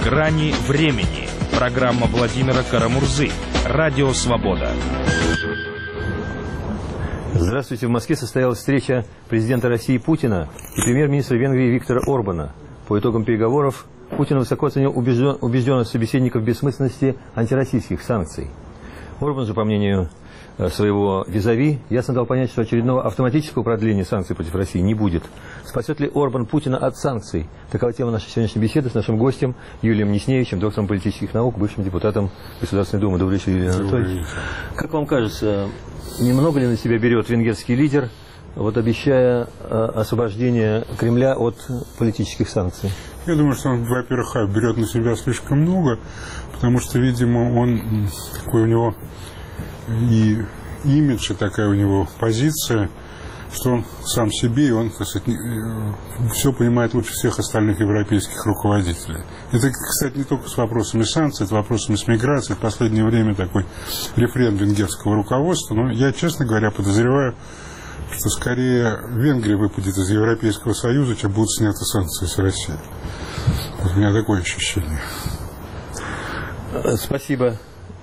Грани времени. Программа Владимира Карамурзы. Радио «Свобода». Здравствуйте. В Москве состоялась встреча президента России Путина и премьер-министра Венгрии Виктора Орбана. По итогам переговоров Путин высоко оценил убежденность собеседников в бессмысленности антироссийских санкций. Орбан же, по мнению своего визави, ясно дал понять, что очередного автоматического продления санкций против России не будет. Спасет ли Орбан Путина от санкций? Такова тема нашей сегодняшней беседы с нашим гостем Юлием Несневичем, доктором политических наук, бывшим депутатом Государственной Думы. Добрый вечер, Юрий Анатольевич. Как вам кажется, немного ли на себя берет венгерский лидер, обещая освобождение Кремля от политических санкций? Я думаю, что он, во-первых, берет на себя слишком много, потому что, видимо, он такой у него и имидж, и такая у него позиция, что он сам себе, и он, так сказать, все понимает лучше всех остальных европейских руководителей. Это, кстати, не только с вопросами санкций, это вопросами с миграцией. В последнее время такой рефрен венгерского руководства. Но я, честно говоря, подозреваю, что скорее Венгрия выпадет из Европейского Союза, чем будут сняты санкции с России. Вот у меня такое ощущение. Спасибо.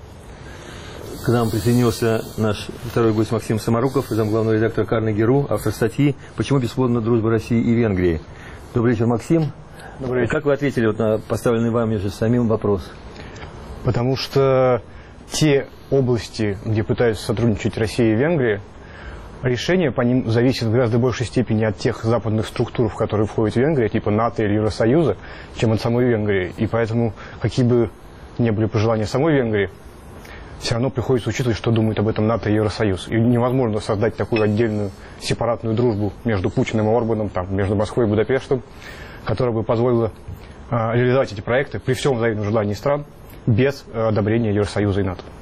К нам присоединился наш второй гость Максим Самаруков, замглавного редактора Carnegie.ru, автор статьи «Почему бесплодна дружба России и Венгрии». Добрый вечер, Максим. Добрый вечер. Как вы ответили на поставленный вами же самим вопрос? Потому что те области, где пытаются сотрудничать Россия и Венгрия, решение по ним зависит в гораздо большей степени от тех западных структур, в которые входит Венгрия, типа НАТО или Евросоюза, чем от самой Венгрии. И поэтому, какие бы ни были пожелания самой Венгрии, все равно приходится учитывать, что думают об этом НАТО и Евросоюз. И невозможно создать такую отдельную сепаратную дружбу между Путиным и Орбаном, между Москвой и Будапештом, которая бы позволила реализовать эти проекты при всем взаимном желании стран без одобрения Евросоюза и НАТО.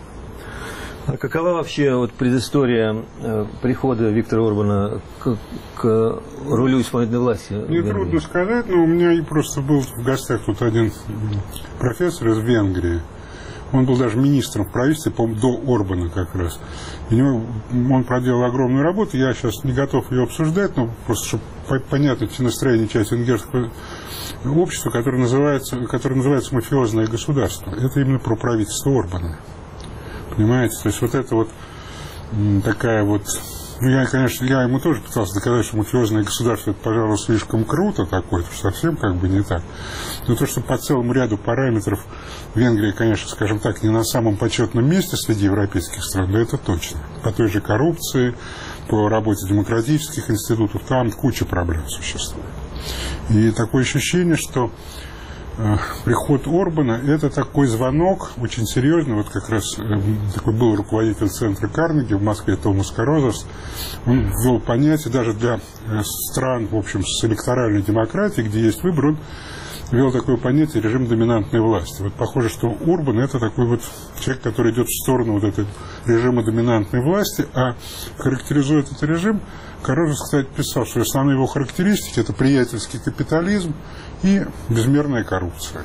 А какова вообще предыстория прихода Виктора Орбана к рулю исполнительной власти? Мне трудно сказать, но у меня просто был в гостях тут один профессор из Венгрии. Он был даже министром в правительстве, по-моему, до Орбана как раз. И он проделал огромную работу. Я сейчас не готов ее обсуждать, но просто, чтобы понятно настроение части венгерского общества, которое называется мафиозное государство. Это именно про правительство Орбана. Понимаете? То есть это такая я ему тоже пытался доказать, что мафиозное государство это, пожалуй, слишком круто такое, это совсем не так. Но то, что по целому ряду параметров Венгрия, конечно, скажем так, не на самом почетном месте среди европейских стран, но это точно. По той же коррупции, по работе демократических институтов, там куча проблем существует. И такое ощущение, что приход Орбана – это такой звонок, очень серьезный. Как раз такой был руководитель центра Карнеги в Москве, Томас Карозерс. Он ввел понятие даже для стран, в общем, с электоральной демократией, где есть выбор, он ввел такое понятие режим доминантной власти. Похоже, что Орбан – это такой человек, который идет в сторону этого режима доминантной власти, а характеризует этот режим. Карозерс, кстати, писал, что основные его характеристики – это приятельский капитализм и безмерная коррупция.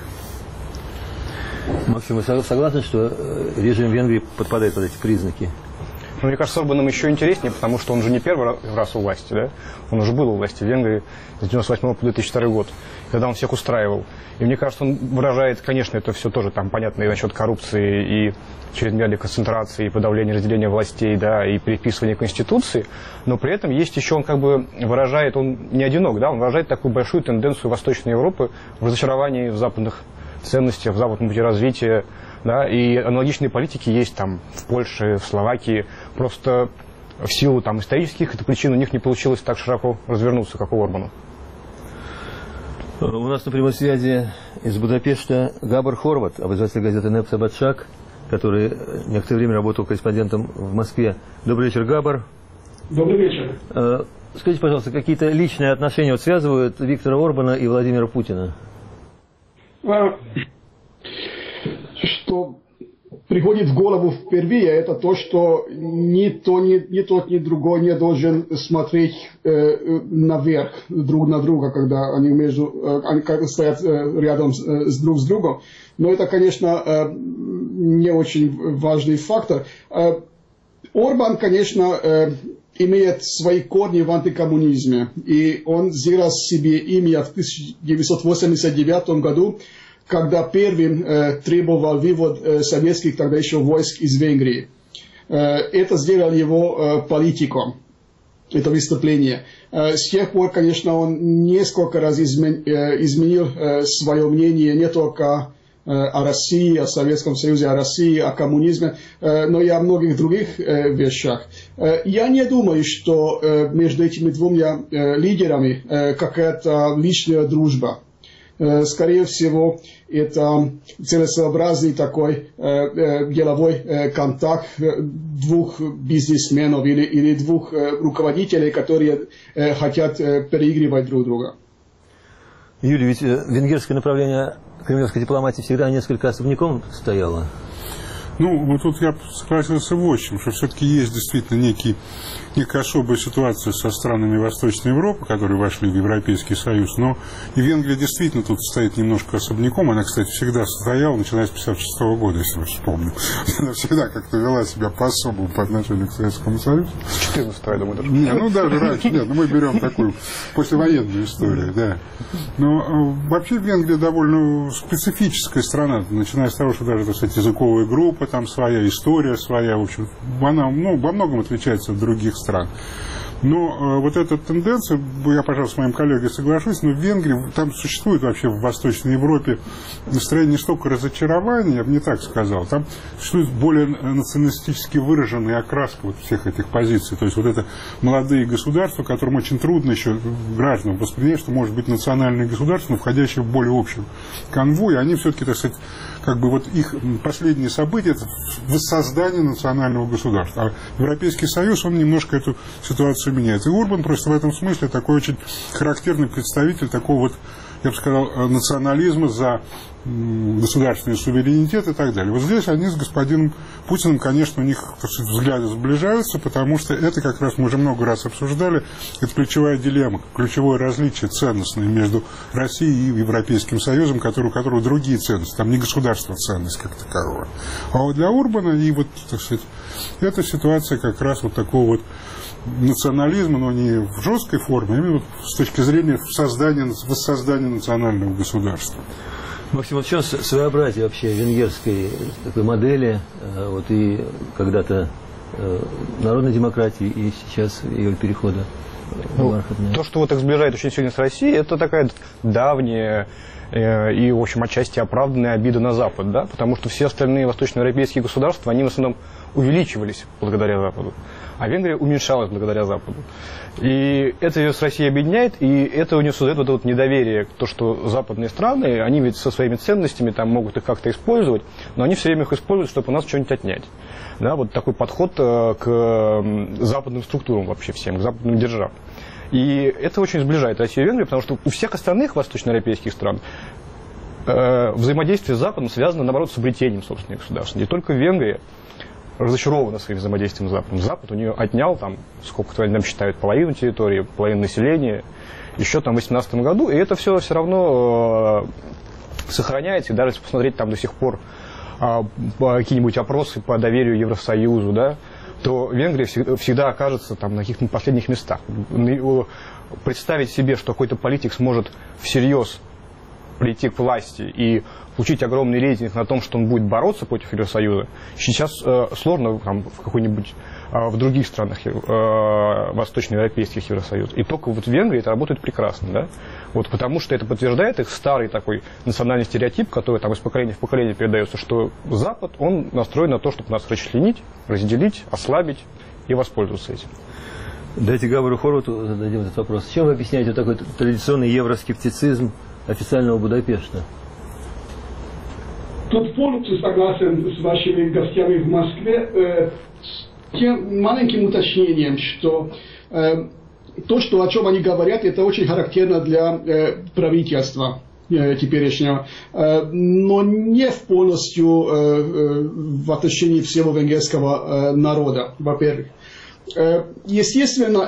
Максим, вы согласны, что режим Венгрии подпадает под эти признаки? Мне кажется, с Орбаном еще интереснее, потому что он же не первый раз у власти, да? Он уже был у власти в Венгрии с 1998 по 2002 год, когда он всех устраивал. И мне кажется, он выражает, конечно, это все тоже понятно и насчет коррупции, и чрезмерной концентрации, и подавления разделения властей, да, и переписывания Конституции, но при этом есть еще, он выражает, он не одинок, да, он выражает такую большую тенденцию Восточной Европы в разочаровании в западных ценностях, в западном пути развития, да, и аналогичные политики есть в Польше, в Словакии, просто в силу исторических причин у них не получилось так широко развернуться, как у Орбана. У нас на прямой связи из Будапешта Габор Хорват, обозреватель газеты «Непса Батшак», который некоторое время работал корреспондентом в Москве. Добрый вечер, Габор. Добрый вечер. Скажите, пожалуйста, какие-то личные отношения связывают Виктора Орбана и Владимира Путина? Что приходит в голову впервые, это то, что ни тот, ни другой не должен смотреть наверх друг на друга, когда они стоят рядом друг с другом. Но это, конечно, не очень важный фактор. Орбан, конечно, имеет свои корни в антикоммунизме. И он сделал себе имя в 1989 году, когда первым требовал вывод советских тогда еще войск из Венгрии. Это сделал его политиком, это выступление. С тех пор, конечно, он несколько раз изменил свое мнение не только о России, о Советском Союзе, о России, о коммунизме, но и о многих других вещах. Я не думаю, что между этими двумя лидерами какая-то личная дружба. Скорее всего, это целесообразный такой деловой контакт двух бизнесменов или двух руководителей, которые хотят переигрывать друг друга. Юрий, ведь венгерское направление кремлевской дипломатии всегда несколько особняком стояло. Ну, вот тут я согласился в общем, что все-таки есть действительно некая особая ситуация со странами Восточной Европы, которые вошли в Европейский Союз, но и Венгрия действительно тут стоит немножко особняком. Она, кстати, всегда состояла, начиная с 1956 года, если вы вспомните. Она всегда как-то вела себя по-особому по отношению к Советскому Союзу. С 14-го, я думаю, даже. Не, ну даже раньше, нет, мы берем такую послевоенную историю, да. Но вообще Венгрия довольно специфическая страна, начиная с того, что даже, так сказать, языковая группа, там своя история, своя, в общем, она во многом отличается от других стран. Но вот эта тенденция, я, пожалуй, с моим коллегой соглашусь, но в Венгрии, там существует вообще в Восточной Европе настроение не столько разочарования, я бы не так сказал, там существует более националистически выраженная окраска вот всех этих позиций. То есть вот это молодые государства, которым очень трудно еще гражданам воспринять, что может быть национальное государство, но входящее в более общий конвой, они все-таки, так сказать, как бы вот их последние события – это воссоздание национального государства. А Европейский Союз, он немножко эту ситуацию меняет. И Орбан просто в этом смысле такой очень характерный представитель такого вот, я бы сказал, национализма за государственный суверенитет и так далее. Вот здесь они с господином Путиным, конечно, у них, так сказать, взгляды сближаются, потому что это как раз мы уже много раз обсуждали, это ключевая дилемма, ключевое различие ценностное между Россией и Европейским Союзом, у которого другие ценности, там не государство ценность как такового. А вот для Орбана и вот, так сказать, эта ситуация как раз вот такого вот национализма, но не в жесткой форме, а именно с точки зрения воссоздания национального государства. Максим, вот в чем своеобразие вообще венгерской такой модели, вот и когда-то народной демократии, и сейчас ее перехода в бархатную? То, что вот их сближает очень сильно с Россией, это такая давняя и, в общем, отчасти оправданная обида на Запад, да, потому что все остальные восточноевропейские государства, они в основном увеличивались благодаря Западу, а Венгрия уменьшалась благодаря Западу. И это ее с Россией объединяет, и это у нее создает вот это вот недоверие, то, что западные страны, они ведь со своими ценностями там могут их как-то использовать, но они все время их используют, чтобы у нас что-нибудь отнять. Да, вот такой подход к западным структурам вообще всем, к западным державам. И это очень сближает Россию и Венгрию, потому что у всех остальных восточноевропейских стран взаимодействие с Западом связано, наоборот, с обретением собственных государств. Не только Венгрия разочарована своим взаимодействием с Западом. Запад у нее отнял, там, сколько-то они там считают, половину территории, половину населения, еще там в 2018 году, и это все равно сохраняется, и даже если посмотреть там до сих пор какие-нибудь опросы по доверию Евросоюзу, да, то Венгрия всегда окажется там на каких-то последних местах. Представить себе, что какой-то политик сможет всерьез прийти к власти и получить огромный рейтинг на том, что он будет бороться против Евросоюза, сейчас сложно там, в других странах восточноевропейских Евросоюза. И только вот в Венгрии это работает прекрасно, да? Вот потому что это подтверждает их старый такой национальный стереотип, который там из поколения в поколение передается, что Запад, он настроен на то, чтобы нас расчленить, разделить, ослабить и воспользоваться этим. Дайте Гавору Хорвату зададим этот вопрос. Чем вы объясняете такой традиционный евроскептицизм официального Будапешта? Тут полностью согласен с вашими гостями в Москве с тем маленьким уточнением, что то, что, о чем они говорят, это очень характерно для правительства теперешнего, но не полностью в отношении всего венгерского народа, во-первых. Естественно,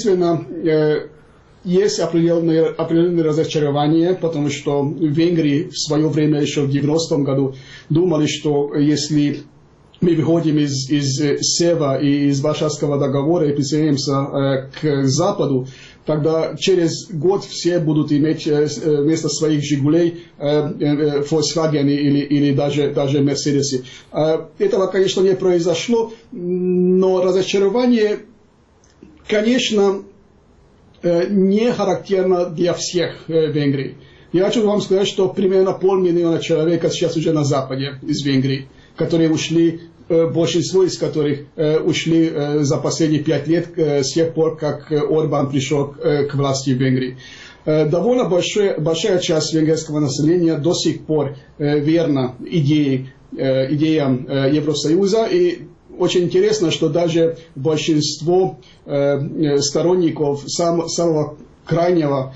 есть определенное разочарование, потому что в Венгрии в свое время, еще в 90-м году, думали, что если мы выходим из СЕВА и из Варшавского договора и присоединимся к Западу, тогда через год все будут иметь вместо своих «Жигулей» Volkswagen или даже Mercedes. Этого, конечно, не произошло, но разочарование, конечно, не характерно для всех в Венгрии. Я хочу вам сказать, что примерно 500 000 человек сейчас уже на западе из Венгрии, которые ушли, большинство из которых ушли за последние 5 лет с тех пор, как Орбан пришел к власти в Венгрии. Довольно большая часть венгерского населения до сих пор верна идеям Евросоюза, и очень интересно, что даже большинство сторонников самого крайнего,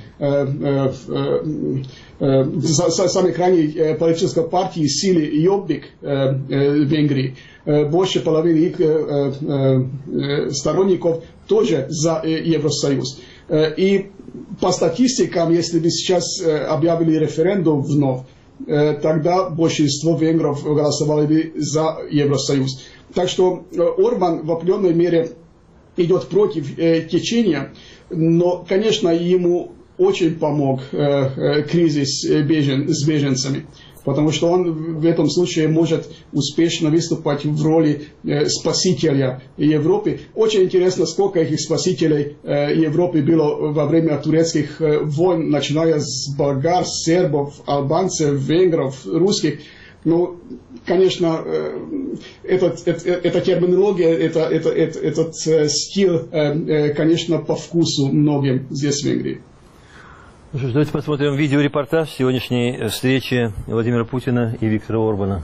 самой крайней политической партии силы Йоббик в Венгрии, больше половины их сторонников тоже за Евросоюз. И по статистикам, если бы сейчас объявили референдум вновь, тогда большинство венгров голосовали бы за Евросоюз. Так что Орбан в определенной мере идет против течения, но, конечно, ему очень помог кризис с беженцами, потому что он в этом случае может успешно выступать в роли спасителя Европы. Очень интересно, сколько этих спасителей Европы было во время турецких войн, начиная с болгар, сербов, албанцев, венгров, русских. Ну, конечно, эта терминология, этот стиль, конечно, по вкусу многим здесь в Венгрии. Ну что ж, давайте посмотрим видеорепортаж сегодняшней встречи Владимира Путина и Виктора Орбана.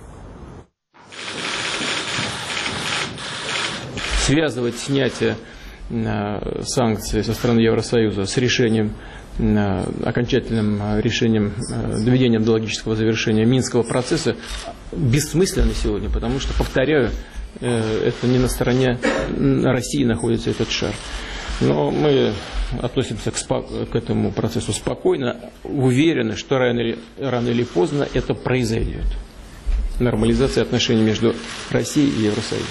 Связывать снятие санкций со стороны Евросоюза с решением, окончательным решением, доведением до логического завершения Минского процесса бессмысленно сегодня, потому что, повторяю, это не на стороне России находится этот шар. Но мы относимся к этому процессу спокойно, уверены, что рано или поздно это произойдет. Нормализация отношений между Россией и Евросоюзом.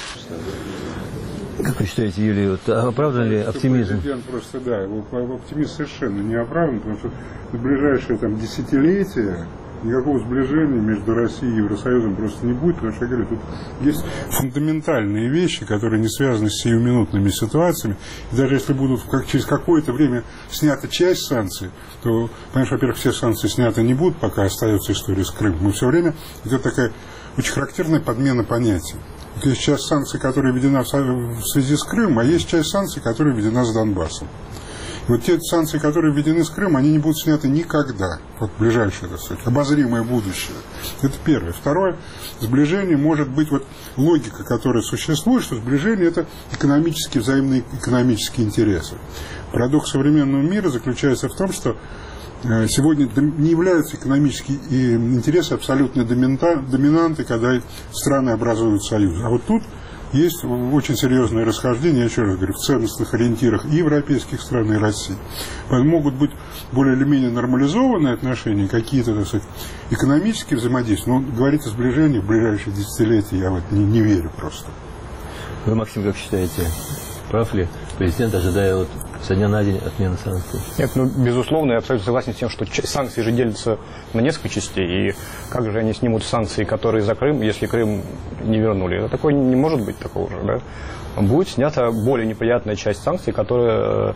Как вы считаете, Юлий, вот, оправдан ли оптимизм? Просто, да, оптимизм совершенно не оправдан, потому что в ближайшие десятилетия никакого сближения между Россией и Евросоюзом просто не будет, потому что, я говорю, тут есть фундаментальные вещи, которые не связаны с сиюминутными ситуациями. И даже если будут через какое-то время снята часть санкций, то, понимаешь, во-первых, все санкции сняты не будут, пока остается история с Крымом. И все время идет такая очень характерная подмена понятий. Есть часть санкций, которая введена в связи с Крымом, а есть часть санкций, которая введена с Донбассом. И вот те санкции, которые введены с Крымом, они не будут сняты никогда, вот в ближайшее, так сказать, обозримое будущее. Это первое. Второе, сближение может быть, вот логика, которая существует, что сближение – это взаимные экономические интересы. Парадокс современного мира заключается в том, что сегодня не являются экономические интересы абсолютной доминантой, когда страны образуют союз. А вот тут есть очень серьезное расхождение, я еще раз говорю, в ценностных ориентирах и европейских стран, и России. Поэтому могут быть более или менее нормализованные отношения, какие-то, так сказать, экономические взаимодействия. Но говорить о сближении в ближайшие десятилетия я вот не верю просто. Вы, Максим, как считаете, прав ли президент, ожидая вот со дня на день отмены санкций? Нет, ну, безусловно, я абсолютно согласен с тем, что санкции же делятся на несколько частей, и как же они снимут санкции, которые за Крым, если Крым не вернули? Это такое не может быть такого же, да? Будет снята более неприятная часть санкций, которая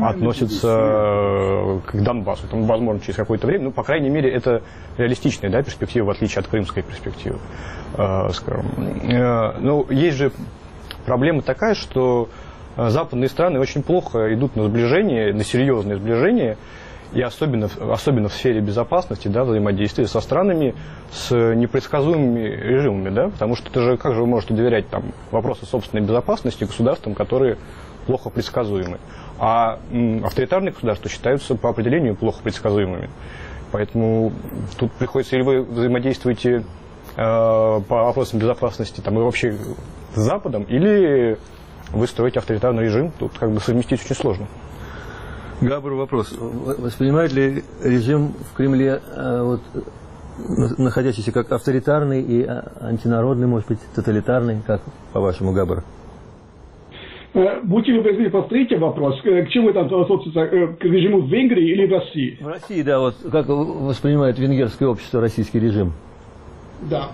относится к Донбассу. Там, возможно, через какое-то время, ну, по крайней мере, это реалистичная, да, перспектива, в отличие от крымской перспективы, скажем. Но есть же проблема такая, что западные страны очень плохо идут на сближение, на серьезное сближение, и особенно в сфере безопасности, да, взаимодействия со странами с непредсказуемыми режимами, да, потому что это же, как же вы можете доверять там вопросы собственной безопасности государствам, которые плохо предсказуемы, а авторитарные государства считаются по определению плохо предсказуемыми, поэтому тут приходится, или вы взаимодействуете по вопросам безопасности там и вообще с Западом, или вы строите авторитарный режим, тут как бы совместить очень сложно. Габр, вопрос. Воспринимает ли режим в Кремле, вот, находящийся как авторитарный и антинародный, может быть, тоталитарный, как по-вашему, Габр? Будьте любезны, повторите вопрос. К чему это относится? К режиму в Венгрии или в России? В России, да, вот как воспринимает венгерское общество российский режим? Да.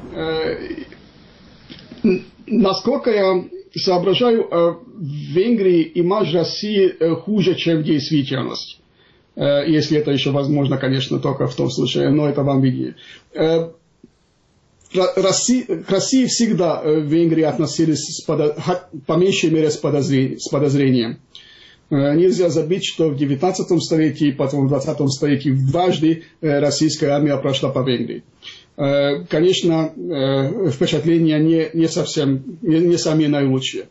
Насколько я соображаю, в Венгрии имидж России хуже, чем действительность. Если это еще возможно, конечно, только в том случае, но это вам виднее. К России всегда в Венгрии относились по меньшей мере с подозрением. Нельзя забыть, что в 19 столетии и потом в 20 столетии дважды российская армия прошла по Венгрии. Конечно, впечатления не самые наилучшие.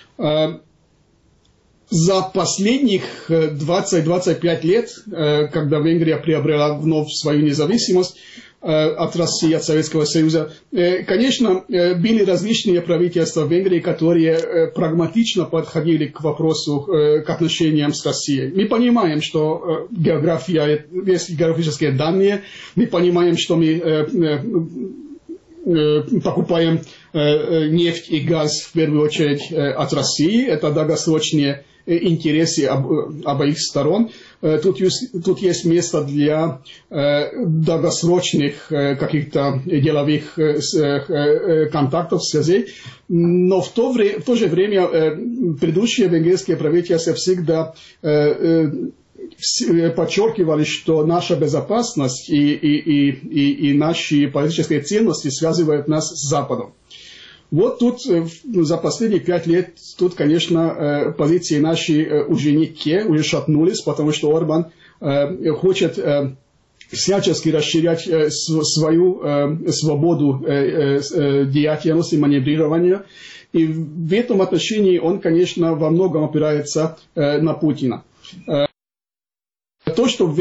За последних 20-25 лет, когда Венгрия приобрела вновь свою независимость от России, от Советского Союза, конечно, были различные правительства в Венгрии, которые прагматично подходили к вопросу, к отношениям с Россией. Мы понимаем, что география, есть географические данные, мы понимаем, что мы покупаем нефть и газ в первую очередь от России, это долгосрочные интересы обоих сторон. Тут есть место для долгосрочных каких-то деловых контактов, связей, но в то же время предыдущие венгерские правительства всегда подчеркивали, что наша безопасность и наши политические ценности связывают нас с Западом. Вот тут за последние 5 лет, тут, конечно, позиции наши уже не те, уже шатнулись, потому что Орбан хочет всячески расширять свою свободу деятельности, маневрирования. И в этом отношении он, конечно, во многом опирается на Путина. То, что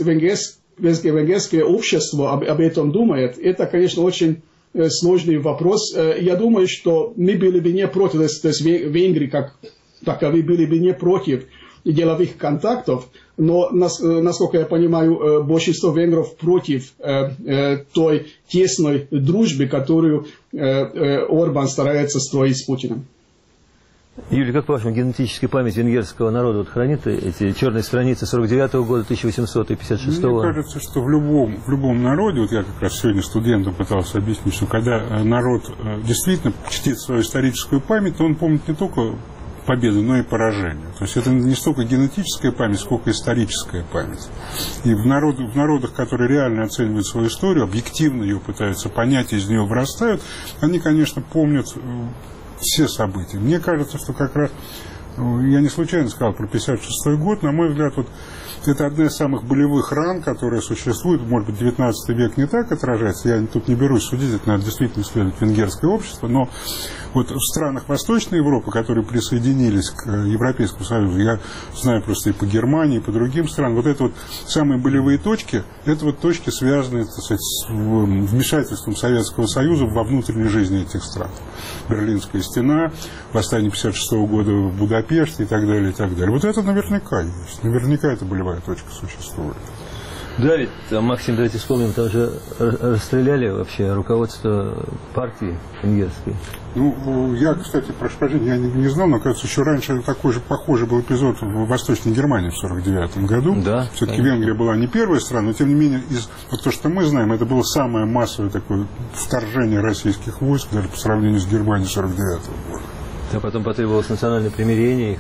венгерское общество об этом думает, это, конечно, очень сложный вопрос. Я думаю, что мы были бы не против, то есть Венгрии как таковые были бы не против деловых контактов, но, насколько я понимаю, большинство венгров против той тесной дружбы, которую Орбан старается строить с Путиным. Юрий, как по-вашему, генетическая память венгерского народа вот хранит эти черные страницы 49-го года, 1800 и 56-го? Мне кажется, что в любом народе, вот я как раз сегодня студентам пытался объяснить, что когда народ действительно чтит свою историческую память, то он помнит не только победы, но и поражения. То есть это не столько генетическая память, сколько историческая память. И в народах, которые реально оценивают свою историю, объективно ее пытаются понять, из нее вырастают, они, конечно, помнят все события. Мне кажется, что как раз, я не случайно сказал про 56-й год, на мой взгляд, вот это одна из самых болевых ран, которые существуют. Может быть, 19 век не так отражается, я тут не берусь судить, это надо действительно исследовать венгерское общество, но вот в странах Восточной Европы, которые присоединились к Европейскому Союзу, я знаю просто и по Германии, и по другим странам, вот это вот самые болевые точки, это вот точки, связанные, так сказать, с вмешательством Советского Союза во внутренней жизни этих стран. Берлинская стена, восстание 56-го года в Будапеште и так далее, и так далее. Вот это наверняка есть, наверняка это болевая точка существует. Да, ведь, Максим, давайте вспомним, там же расстреляли вообще руководство партии венгерской. Ну, я, кстати, прошу прощения, я не знал, но, кажется, еще раньше такой же похожий был эпизод в Восточной Германии в 1949 году. Да, все-таки Венгрия была не первая страна, но, тем не менее, вот то, что мы знаем, это было самое массовое такое вторжение российских войск, даже по сравнению с Германией 1949 года. А потом потребовалось национальное примирение.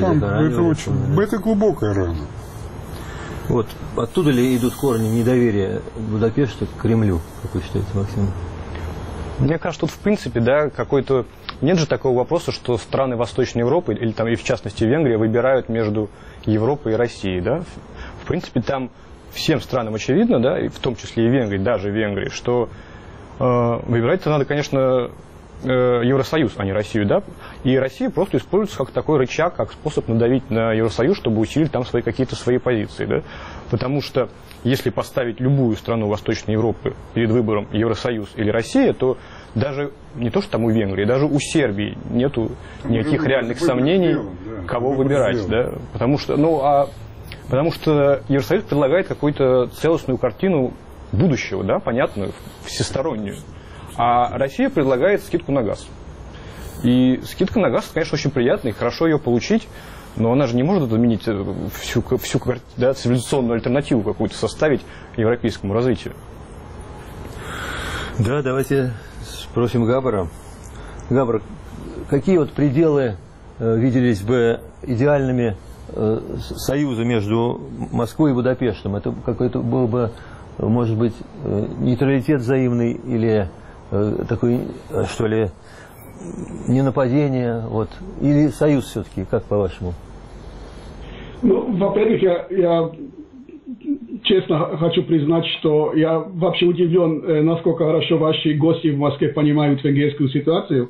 Это глубокая рана. Вот оттуда ли идут корни недоверия Будапешта к Кремлю, как вы считаете, Максим? Мне кажется, тут в принципе, да, какой-то... Нет же такого вопроса, что страны Восточной Европы, или там, и в частности Венгрия, выбирают между Европой и Россией, да? В принципе, там всем странам очевидно, да, и в том числе и Венгрии, даже Венгрии, что выбирать-то надо, конечно, Евросоюз, а не Россию, да, и Россия просто используется как такой рычаг, как способ надавить на Евросоюз, чтобы усилить там какие-то свои позиции, да, потому что если поставить любую страну Восточной Европы перед выбором Евросоюз или Россия, то даже не то, что там у Венгрии, даже у Сербии нету никаких реальных сомнений, кого выбирать, да, потому что Евросоюз предлагает какую-то целостную картину будущего, да, понятную, всестороннюю. А Россия предлагает скидку на газ. И скидка на газ, конечно, очень приятная, и хорошо ее получить, но она же не может заменить всю да, цивилизационную альтернативу какую-то составить европейскому развитию. Да, давайте спросим Габбара. Габбар, какие вот пределы виделись бы идеальными союза между Москвой и Будапештом? Это какой-то был бы, может быть, нейтралитет взаимный или такой, что ли, не нападение, вот, или союз все-таки, как по-вашему? Ну, во-первых, я честно хочу признать, что я вообще удивлен, насколько хорошо ваши гости в Москве понимают венгерскую ситуацию.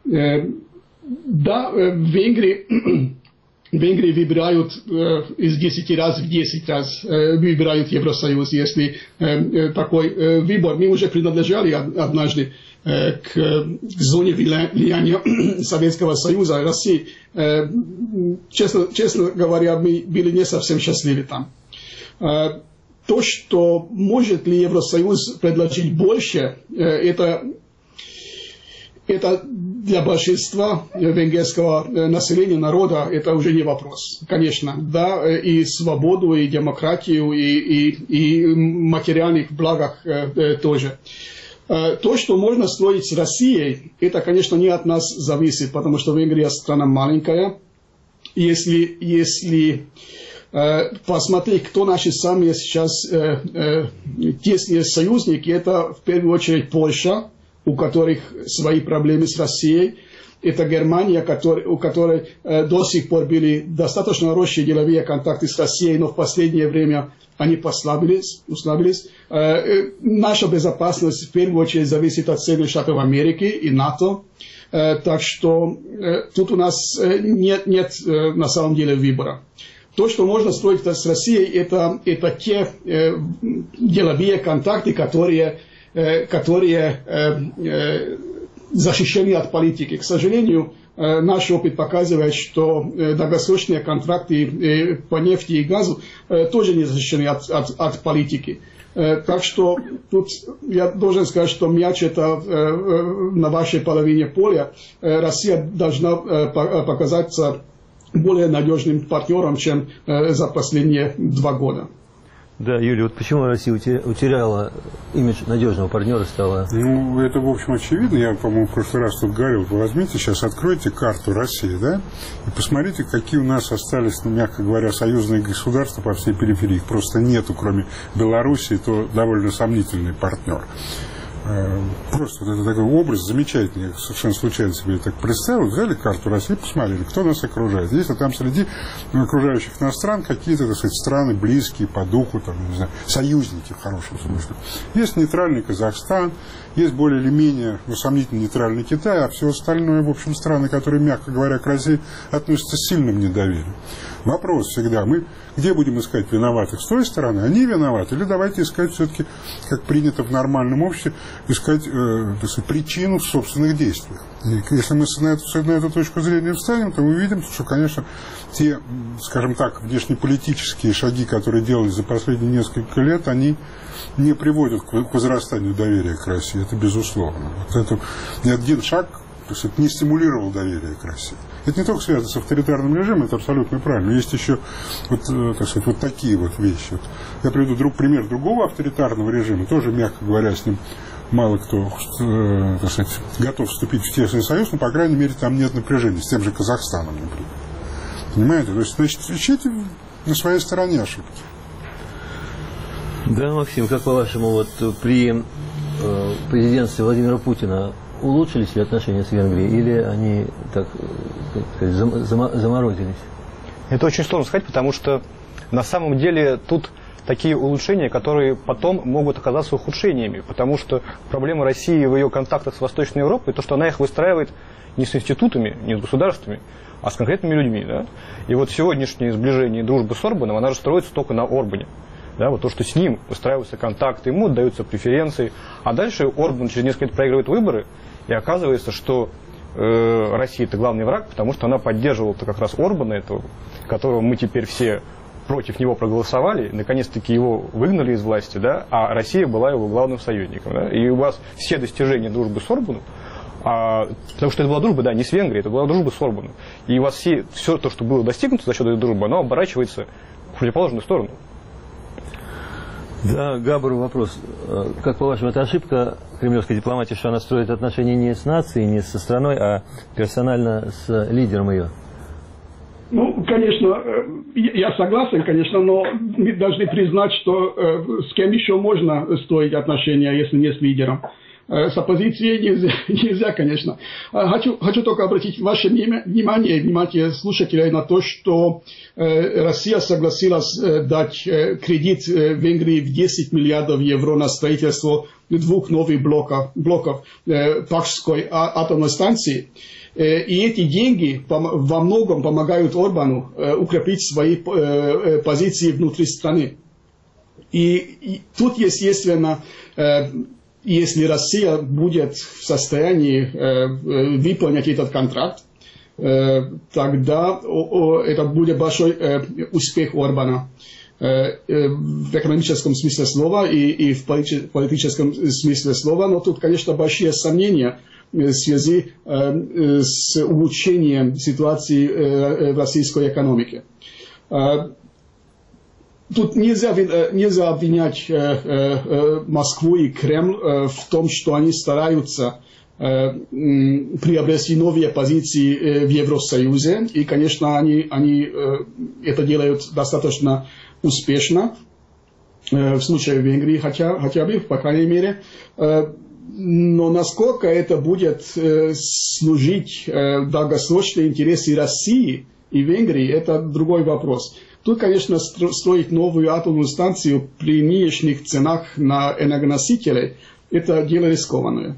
Да, в Венгрии выбирают из 10 раз в 10 раз выбирают Евросоюз, если такой выбор. Мы уже принадлежали однажды к зоне влияния Советского Союза, России. Честно говоря, мы были не совсем счастливы там. То, что может ли Евросоюз предложить больше, это для большинства венгерского населения, народа, это уже не вопрос. Конечно, да, и свободу, и демократию, и материальных благах тоже. То, что можно строить с Россией, это, конечно, не от нас зависит, потому что Венгрия страна маленькая. Если посмотреть, кто наши самые сейчас тесные союзники, это в первую очередь Польша, у которых свои проблемы с Россией. Это Германия, у которой до сих пор были достаточно хорошие деловые контакты с Россией, но в последнее время они услабились. Наша безопасность в первую очередь зависит от Соединенных Штатов Америки и НАТО. Так что тут у нас нет на самом деле выбора. То, что можно строить с Россией, это те деловые контакты, которые защищены от политики. К сожалению, наш опыт показывает, что долгосрочные контракты по нефти и газу тоже не защищены от политики. Так что тут я должен сказать, что мяч это на вашей половине поля. Россия должна показаться более надежным партнером, чем за последние 2 года. Да, Юлия, вот почему Россия утеряла имидж надежного партнера, стала? Ну, это, в общем, очевидно. Я, по-моему, в прошлый раз тут говорил. Вы возьмите, сейчас откройте карту России, да, и посмотрите, какие у нас остались, ну, мягко говоря, союзные государства по всей периферии. Их просто нету, кроме Белоруссии, то довольно сомнительный партнер. Просто вот это такой образ замечательный. Я совершенно случайно себе так представил. Взяли карту России, посмотрели, кто нас окружает. Если там среди окружающих нас стран какие-то, так сказать, страны близкие по духу, там, не знаю, союзники в хорошем смысле. Есть нейтральный Казахстан, есть более или менее, ну, сомнительно нейтральный Китай, а все остальное, в общем, страны, которые, мягко говоря, к России относятся с сильным недоверием. Вопрос всегда, мы где будем искать виноватых? С той стороны, они виноваты? Или давайте искать все-таки, как принято в нормальном обществе, искать так сказать, причину в собственных действиях. И если мы на эту точку зрения встанем, то мы увидим, что, конечно, те, скажем так, внешнеполитические шаги, которые делались за последние несколько лет, они не приводят к возрастанию доверия к России. Это безусловно. Вот это, ни один шаг, так сказать, не стимулировал доверие к России. Это не только связано с авторитарным режимом, это абсолютно правильно. Есть еще вот, так сказать, вот такие вот вещи. Вот я приведу пример другого авторитарного режима, тоже, мягко говоря, с ним мало кто, так сказать, готов вступить в тесный союз, но, по крайней мере, там нет напряжения, с тем же Казахстаном, например. Понимаете? То есть, значит, ищите на своей стороне ошибки. Да, Максим, как по-вашему, вот при президентстве Владимира Путина улучшились ли отношения с Венгрией, или они так сказать, заморозились? Это очень сложно сказать, потому что на самом деле тут такие улучшения, которые потом могут оказаться ухудшениями, потому что проблема России в ее контактах с Восточной Европой, то, что она их выстраивает не с институтами, не с государствами, а с конкретными людьми. Да? И вот сегодняшнее сближение и дружба с Орбаном, она же строится только на Орбане. Да, вот то, что с ним выстраиваются контакты, ему отдаются преференции, а дальше Орбан через несколько лет проигрывает выборы, и оказывается, что Россия это главный враг, потому что она поддерживала-то как раз Орбана, этого, которого мы теперь все против него проголосовали, наконец-таки его выгнали из власти, да, а Россия была его главным союзником. Да, и у вас все достижения дружбы с Орбаном, Потому что это была дружба, да, не с Венгрией, это была дружба с Орбаном. И у вас все то, что было достигнуто за счет этой дружбы, оно оборачивается в противоположную сторону. Да, Габару вопрос. Как по-вашему, это ошибка кремлевской дипломатии, что она строит отношения не с нацией, не со страной, а персонально с лидером ее? Ну, конечно, я согласен, конечно, но мы должны признать, что с кем еще можно строить отношения, если не с лидером. С оппозицией нельзя, конечно. Хочу только обратить ваше внимание слушателей на то, что Россия согласилась дать кредит Венгрии в 10 миллиардов евро на строительство 2 новых блоков Пакской атомной станции. И эти деньги во многом помогают Орбану укрепить свои позиции внутри страны. И тут, естественно, если Россия будет в состоянии выполнить этот контракт, тогда это будет большой успех Орбана в экономическом смысле слова и в политическом смысле слова. Но тут, конечно, большие сомнения в связи с улучшением ситуации в российской экономике. Тут нельзя обвинять Москву и Кремль в том, что они стараются приобрести новые позиции в Евросоюзе. И, конечно, они это делают достаточно успешно в случае Венгрии хотя бы, по крайней мере. Но насколько это будет служить долгосрочные интересы России и Венгрии, это другой вопрос. Тут, конечно, строить новую атомную станцию при нынешних ценах на энергоносители – это дело рискованное.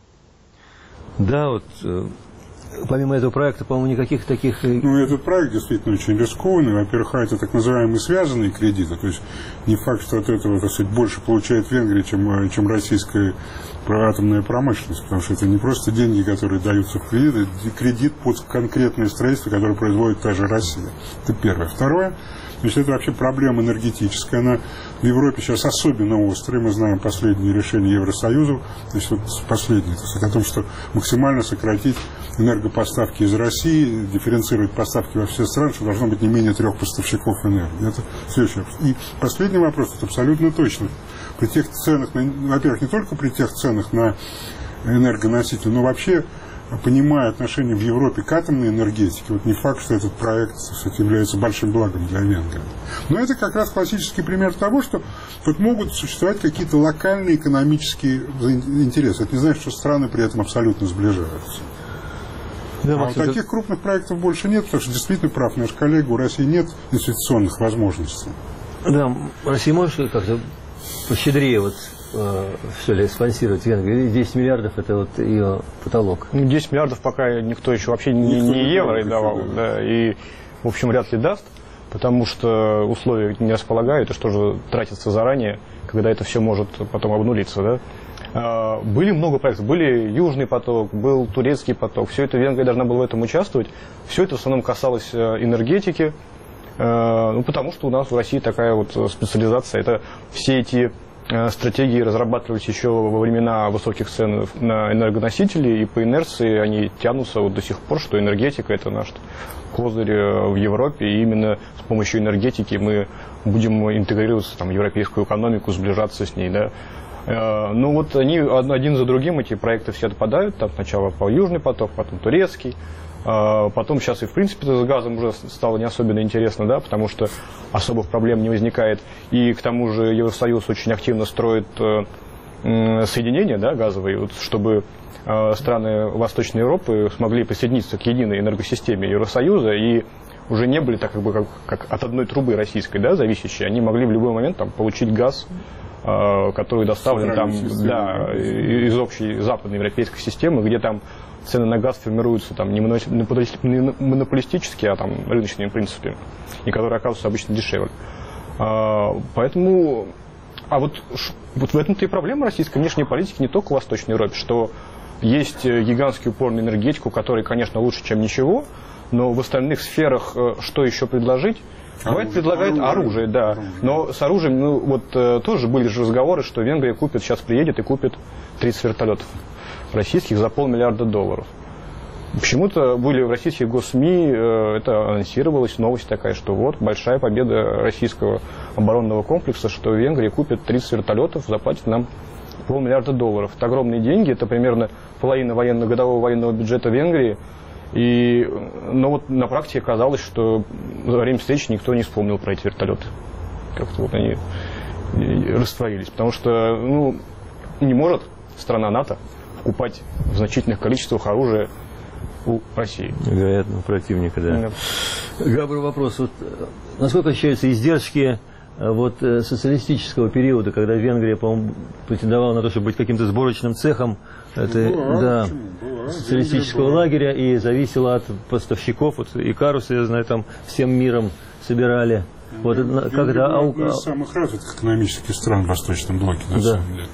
Да, вот помимо этого проекта, по-моему, никаких таких... Ну, этот проект действительно очень рискованный. Во-первых, это так называемые связанные кредиты. То есть не факт, что от этого, так сказать, больше получает Венгрия, чем российская атомная промышленность. Потому что это не просто деньги, которые даются в кредит, это кредит под конкретное строительство, которое производит та же Россия. Это первое. Второе. Значит, это вообще проблема энергетическая. Она в Европе сейчас особенно острая. Мы знаем последние решения Евросоюза. Значит, вот последние, о том, что максимально сократить энергопоставки из России, дифференцировать поставки во все страны, что должно быть не менее 3 поставщиков энергии. Это следующий вопрос. И последний вопрос, это абсолютно точно. При тех ценах, во-первых, не только при тех ценах на энергоносители, но вообще, понимая отношение в Европе к атомной энергетике, вот не факт, что этот проект, кстати, является большим благом для Венгрии. Но это как раз классический пример того, что тут могут существовать какие-то локальные экономические интересы. Это не значит, что страны при этом абсолютно сближаются. Да, а таких крупных проектов больше нет, потому что действительно прав наш коллега, у России нет инвестиционных возможностей. Да, Россия может как-то пощедрее все ли спонсировать Венгрию? Или 10 миллиардов это вот ее потолок? 10 миллиардов пока никто еще вообще не евро давал, да, и в общем вряд ли даст, потому что условия не располагают, и что же тратится заранее, когда это все может потом обнулиться, да? Были много проектов, были Южный поток, был Турецкий поток, все это Венгрия должна была в этом участвовать, все это в основном касалось энергетики, ну, потому что у нас в России такая вот специализация, это все эти стратегии разрабатывались еще во времена высоких цен на энергоносители, и по инерции они тянутся вот до сих пор, что энергетика – это наш козырь в Европе, и именно с помощью энергетики мы будем интегрироваться там, в европейскую экономику, сближаться с ней, да. Ну вот они один за другим, эти проекты все отпадают, там сначала Южный поток, потом Турецкий, потом сейчас и в принципе с газом уже стало не особенно интересно, да, потому что особых проблем не возникает, и к тому же Евросоюз очень активно строит соединения, да, газовые, вот, чтобы страны Восточной Европы смогли присоединиться к единой энергосистеме Евросоюза и уже не были так как от одной трубы российской, да, зависящие, они могли в любой момент там получить газ, который доставлен там, да, из общей западноевропейской системы, где там цены на газ формируются там, не монополистически, а там, рыночными принципами, и которые оказываются обычно дешевле. Поэтому, вот в этом-то и проблема российской внешней политики не только в Восточной Европе, что есть гигантский упор на энергетику, который, конечно, лучше, чем ничего, но в остальных сферах что еще предложить? Бывает, предлагает оружие, да. Но с оружием, ну, вот тоже были же разговоры, что Венгрия купит, сейчас приедет и купит 30 вертолетов российских за $500 миллиарда. Почему-то были в российских госсми, это анонсировалась новость такая, что вот большая победа российского оборонного комплекса, что Венгрия купит 30 вертолетов, заплатит нам $500 миллиарда. Это огромные деньги, это примерно половина годового военного бюджета Венгрии. Но вот на практике оказалось, что во время встречи никто не вспомнил про эти вертолеты. Как-то вот они растворились. Потому что не может страна НАТО покупать в значительных количествах оружия у России. Вероятно, у противника, да. Габр, вопрос. Вот, насколько ощущаются издержки социалистического периода, когда Венгрия, по-моему, претендовала на то, чтобы быть каким-то сборочным цехом социалистического лагеря и зависела от поставщиков. Вот Икарус, я знаю, там всем миром собирали. Вот, как это, одна из самых развитых экономических стран в Восточном блоке, на самом деле.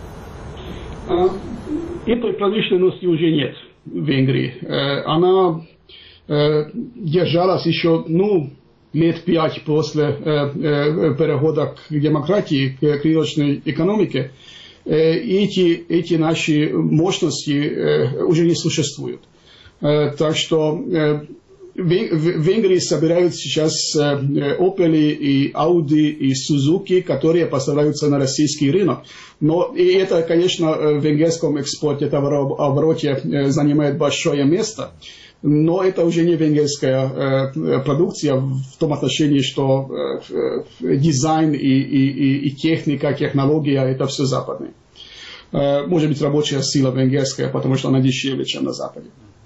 Этой промышленности уже нет в Венгрии. Она держалась еще, лет 5 после перехода к демократии, к рыночной экономике. Эти наши мощности уже не существуют. Так что в Венгрии собирают сейчас Opel и Audi и Suzuki, которые поставляются на российский рынок. Но и это, конечно, в венгерском экспорте, товарообороте занимает большое место. Но это уже не венгерская продукция в том отношении, что дизайн и техника, технология – это все западное. Может быть, рабочая сила венгерская, потому что она дешевле, чем на Западе.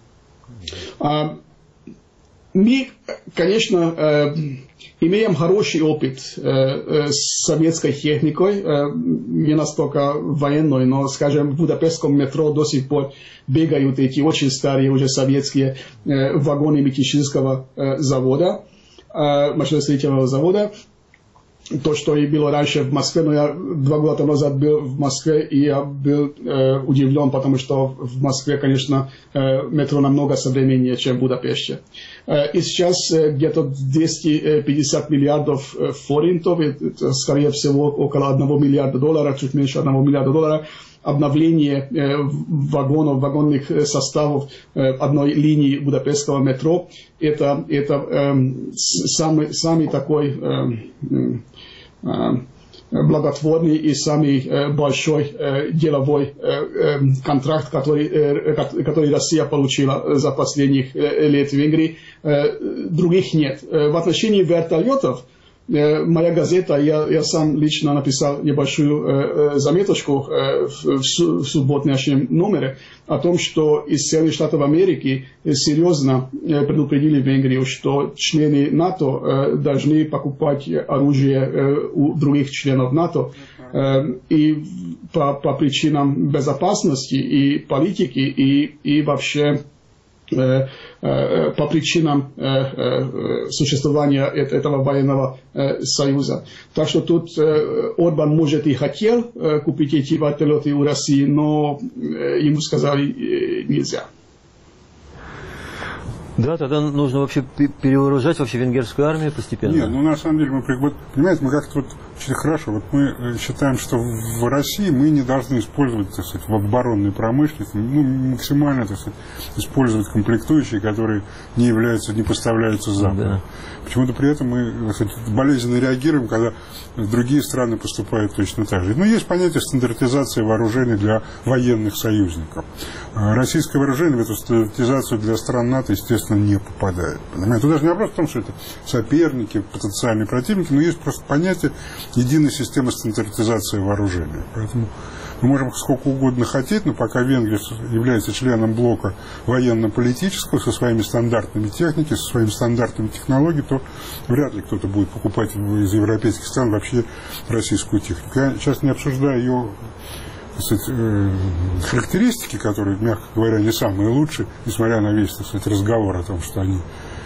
Мы, конечно, имеем хороший опыт с советской техникой, не настолько военной, но, скажем, в Будапештском метро до сих пор бегают эти очень старые уже советские вагоны Митишинского завода, машиностроительного завода. То, что и было раньше в Москве, но я 2 года назад был в Москве, и я был удивлен, потому что в Москве, конечно, метро намного современнее, чем в Будапеште. И сейчас где-то 250 миллиардов форинтов, это, скорее всего, около $1 миллиарда, чуть меньше $1 миллиарда, обновление вагонов, вагонных составов одной линии Будапештского метро. Это самый такой благотворный и самый большой деловой контракт, который Россия получила за последних лет в Венгрии. Других нет. В отношении вертолетов, моя газета, я сам лично написал небольшую заметочку в субботнем номере о том, что из Соединенных Штатов Америки серьезно предупредили Венгрию, что члены НАТО должны покупать оружие у других членов НАТО, и по причинам безопасности и политики, и вообще по причинам существования этого военного союза. Так что тут Орбан, может, и хотел купить эти вертолеты у России, но ему сказали нельзя. Да, тогда нужно вообще перевооружать венгерскую армию постепенно. Нет, на самом деле, понимаете, мы как-то очень хорошо, мы считаем, что в России мы не должны использовать, так сказать, в оборонной промышленности, максимально, так сказать, использовать комплектующие, которые не поставляются с Запада. Да. Почему-то при этом мы, так сказать, болезненно реагируем, когда другие страны поступают точно так же. Но есть понятие стандартизации вооружений для военных союзников. Российское вооружение в эту стандартизацию для стран НАТО, естественно, не попадает. Понимаете? Тут даже не вопрос в том, что это соперники, потенциальные противники, но есть просто понятие единой системы стандартизации вооружения. Поэтому мы можем сколько угодно хотеть, но пока Венгрия является членом блока военно-политического, со своими стандартными техниками, со своими стандартными технологиями, то вряд ли кто-то будет покупать из европейских стран вообще российскую технику. Я сейчас не обсуждаю ее, так сказать, характеристики, которые, мягко говоря, не самые лучшие, несмотря на весь, так сказать, разговор о том, что они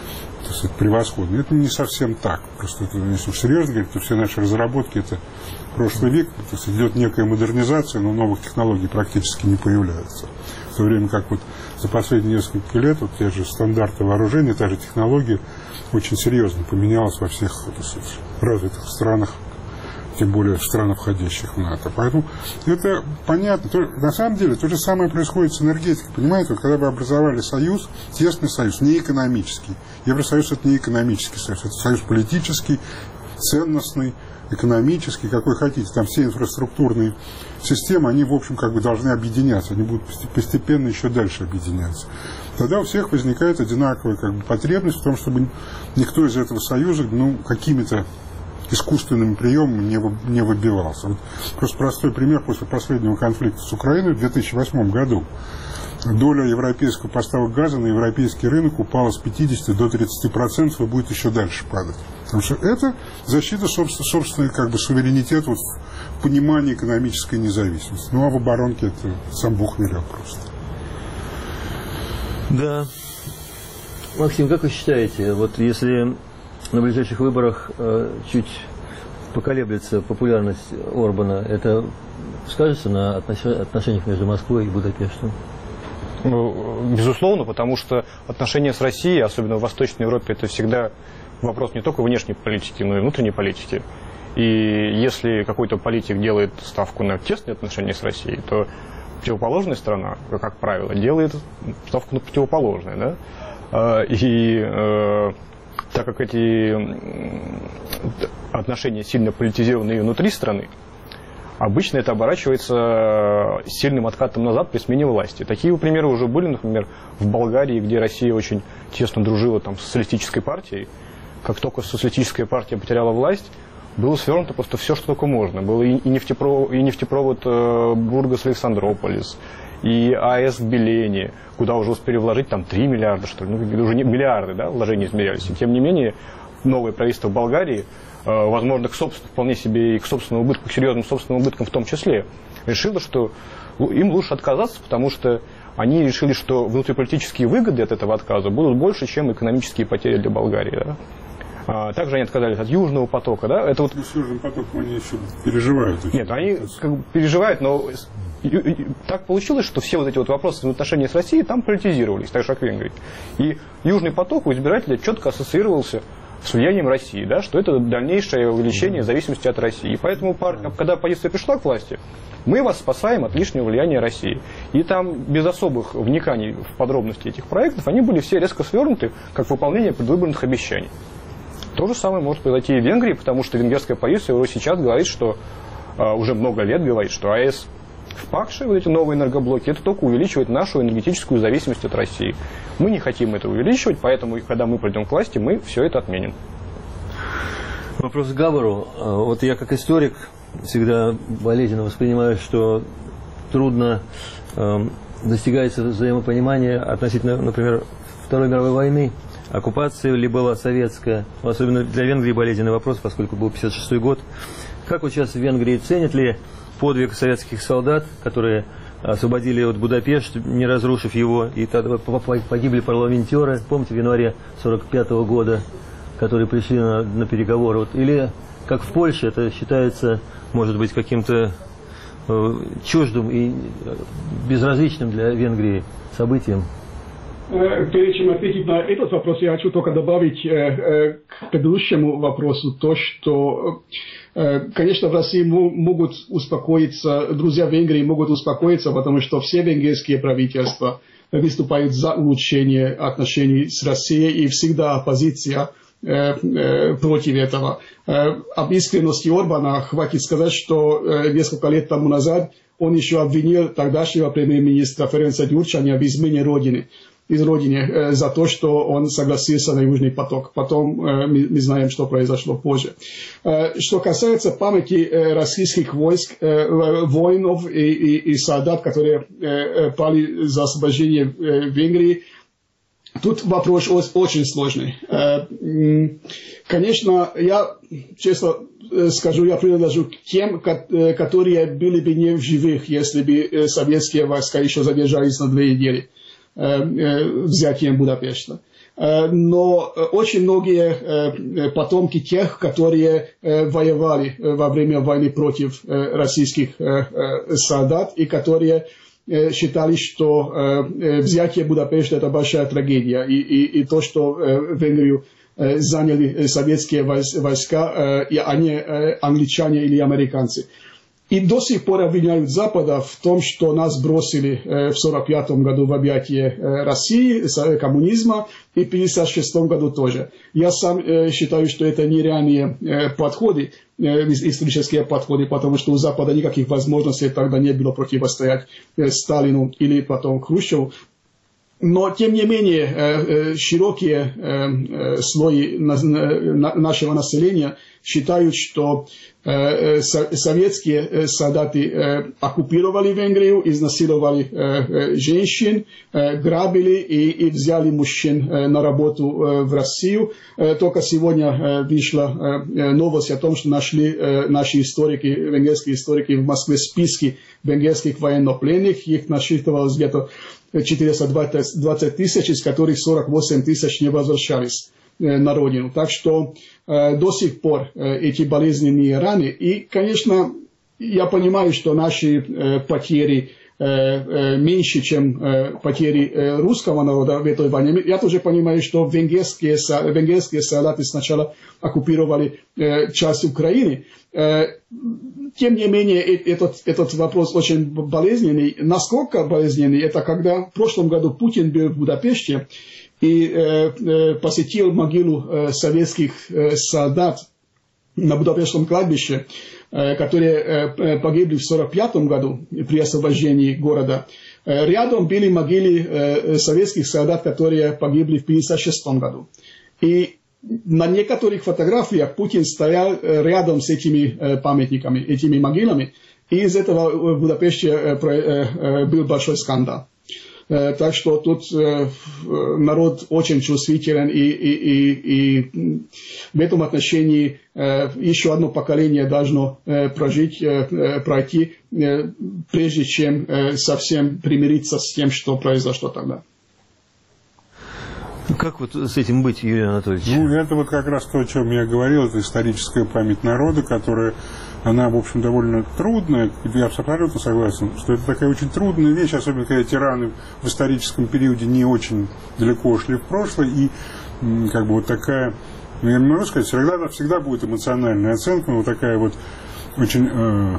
так сказать, превосходны. Это не совсем так. Просто это, если серьезно говорить, то все наши разработки это прошлый век, так сказать, идет некая модернизация, но новых технологий практически не появляется. В то время как вот за последние несколько лет вот те же стандарты вооружения, та же технология очень серьезно поменялась во всех, так сказать, развитых странах, тем более в странах, входящих в НАТО. Поэтому это понятно. На самом деле то же самое происходит с энергетикой. Понимаете, вот, когда вы образовали союз, тесный союз, не экономический. Евросоюз это не экономический союз, это союз политический, ценностный, экономический, какой хотите. Там все инфраструктурные системы, они, в общем, как бы должны объединяться. Они будут постепенно еще дальше объединяться. Тогда у всех возникает одинаковая как бы потребность в том, чтобы никто из этого союза, какими-то искусственными приемами не выбивался. Вот просто простой пример. После последнего конфликта с Украиной в 2008 году доля европейского поставок газа на европейский рынок упала с 50 до 30% и будет еще дальше падать. Потому что это защита собственной как бы суверенитета вот, в понимании экономической независимости. Ну а в оборонке это сам Бог велел просто. Да. Максим, как вы считаете, вот если на ближайших выборах чуть поколеблется популярность Орбана, это скажется на отношениях между Москвой и Будапештом? Ну, безусловно, потому что отношения с Россией, особенно в Восточной Европе, это всегда вопрос не только внешней политики, но и внутренней политики. И если какой-то политик делает ставку на тесные отношения с Россией, то противоположная сторона, как правило, делает ставку на противоположное. Да? Так как эти отношения сильно политизированы внутри страны, обычно это оборачивается сильным откатом назад при смене власти. Такие примеры уже были, например, в Болгарии, где Россия очень тесно дружила там, с социалистической партией. Как только социалистическая партия потеряла власть, было свернуто просто все, что только можно. Был и нефтепровод Бургас-Александрополис, и АЭС в Белене, куда уже успели вложить там 3 миллиарда, что ли, ну, уже не миллиарды, да, вложения измерялись. И тем не менее, новое правительство в Болгарии, возможно, вполне себе и к собственному убытку, к серьезным собственным убыткам в том числе, решило, что им лучше отказаться, потому что они решили, что внутриполитические выгоды от этого отказа будут больше, чем экономические потери для Болгарии. Да? Также они отказались от Южного потока. Да? Это вот... С Южным потоком они еще переживают. Нет, они как бы переживают, но так получилось, что все вот эти вот вопросы взаимоотношений с Россией там политизировались, так же, как в Венгрии. И Южный поток у избирателя четко ассоциировался с влиянием России, да, что это дальнейшее увеличение зависимости от России. И поэтому, когда оппозиция пришла к власти, мы вас спасаем от лишнего влияния России. И там без особых вниканий в подробности этих проектов, они были все резко свернуты, как выполнение предвыборных обещаний. То же самое может произойти и в Венгрии, потому что венгерская оппозиция уже сейчас говорит, что уже много лет говорит, что АЭС в Пакше, вот эти новые энергоблоки, это только увеличивает нашу энергетическую зависимость от России. Мы не хотим это увеличивать, поэтому, когда мы придем к власти, мы все это отменим. Вопрос к Габару. Вот я как историк всегда болезненно воспринимаю, что трудно достигается взаимопонимания относительно, например, Второй мировой войны. Оккупация ли была советская, особенно для Венгрии болезненный вопрос, поскольку был 1956 год. Как вот сейчас в Венгрии ценят ли подвиг советских солдат, которые освободили вот Будапешт, не разрушив его, и тогда погибли парламентеры, помните, в январе 1945 года, которые пришли на переговоры. Вот, или, как в Польше, это считается, может быть, каким-то чуждым и безразличным для Венгрии событием? Прежде чем ответить на этот вопрос, я хочу только добавить к предыдущему вопросу то, что, конечно, в России могут успокоиться, друзья в Венгрии могут успокоиться, потому что все венгерские правительства выступают за улучшение отношений с Россией, и всегда оппозиция против этого. Об искренности Орбана хватит сказать, что несколько лет тому назад он еще обвинил тогдашнего премьер-министра Ференца Дюрчаня в измене родины за то, что он согласился на Южный поток. Потом мы знаем, что произошло позже. Что касается памяти российских войск, воинов и солдат, которые пали за освобождение Венгрии, тут вопрос очень сложный. Конечно, я честно скажу, я принадлежу к тем, которые были бы не в живых, если бы советские войска еще задержались на 2 недели взятием Будапешта. но очень многие потомки тех, которые воевали во время войны против российских солдат и которые считали, что взятие Будапешта – это большая трагедия. И то, что Венгрию заняли советские войска, а не англичане или американцы. И до сих пор обвиняют Запада в том, что нас бросили в 1945 году в объятия России, коммунизма, и в 1956 году тоже. Я сам считаю, что это нереальные подходы, исторические подходы, потому что у Запада никаких возможностей тогда не было противостоять Сталину или потом Хрущеву. Но, тем не менее, широкие слои нашего населения считают, что советские солдаты оккупировали Венгрию, изнасиловали женщин, грабили и взяли мужчин на работу в Россию. Только сегодня вышла новость о том, что нашли наши историки, венгерские историки в Москве списки венгерских военнопленных. Их насчитывалось где-то 420 тысяч, из которых 48 тысяч не возвращались на родину. Так что до сих пор эти болезненные раны. И, конечно, я понимаю, что наши потери меньше, чем потери русского народа в этой войне. Я тоже понимаю, что венгерские солдаты сначала оккупировали часть Украины. Тем не менее, этот вопрос очень болезненный. Насколько болезненный? Это когда в прошлом году Путин был в Будапеште и посетил могилу советских солдат на Будапештском кладбище, которые погибли в 1945 году при освобождении города. Рядом были могилы советских солдат, которые погибли в 1956 году. И на некоторых фотографиях Путин стоял рядом с этими памятниками, этими могилами, и из этого в Будапеште был большой скандал. Так что тут народ очень чувствителен, и в этом отношении еще одно поколение должно пройти, прежде чем совсем примириться с тем, что произошло тогда. Как вот с этим быть, Юрий Анатольевич? Ну, это вот как раз то, о чем я говорил, это историческая память народа, которая, она, в общем, довольно трудная. Я абсолютно согласен, что это такая очень трудная вещь, особенно когда тираны в историческом периоде не очень далеко ушли в прошлое, и как бы вот такая, я не могу сказать, всегда будет эмоциональная оценка, но вот такая вот очень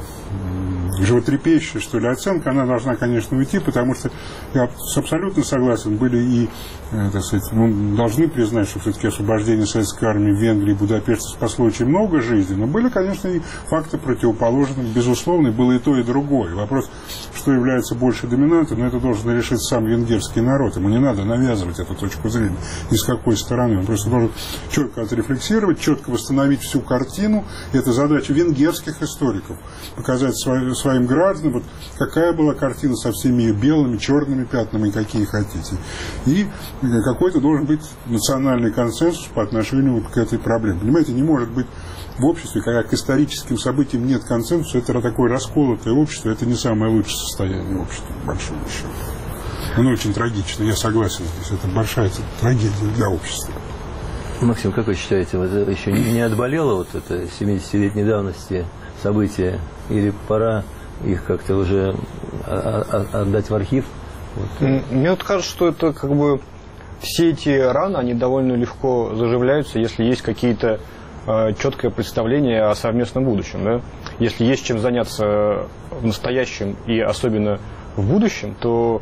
животрепещущая, что ли, оценка, она должна, конечно, уйти, потому что я абсолютно согласен, были и, так сказать, мы должны признать, что все-таки освобождение советской армии в Венгрии и Будапеште спасло очень много жизней, но были, конечно, и факты противоположные, безусловно, было и то, и другое. Вопрос, что является больше доминантом, но это должен решить сам венгерский народ, ему не надо навязывать эту точку зрения ни с какой стороны, он просто должен четко отрефлексировать, четко восстановить всю картину, и это задача венгерских историков, показать своим гражданам, вот какая была картина со всеми ее белыми, черными пятнами, какие хотите. И какой-то должен быть национальный консенсус по отношению к этой проблеме. Понимаете, не может быть в обществе, когда к историческим событиям нет консенсуса, это такое расколотое общество, это не самое лучшее состояние общества, по большому счету. Оно очень трагично, я согласен, это большая трагедия для общества. Максим, как вы считаете, вот еще не отболело вот это 70-летней давности события, или пора их как-то уже отдать в архив? Вот. Мне вот кажется, что это как бы все эти раны, они довольно легко заживляются, если есть какие-то четкое представление о совместном будущем. Да? Если есть чем заняться в настоящем и особенно в будущем, то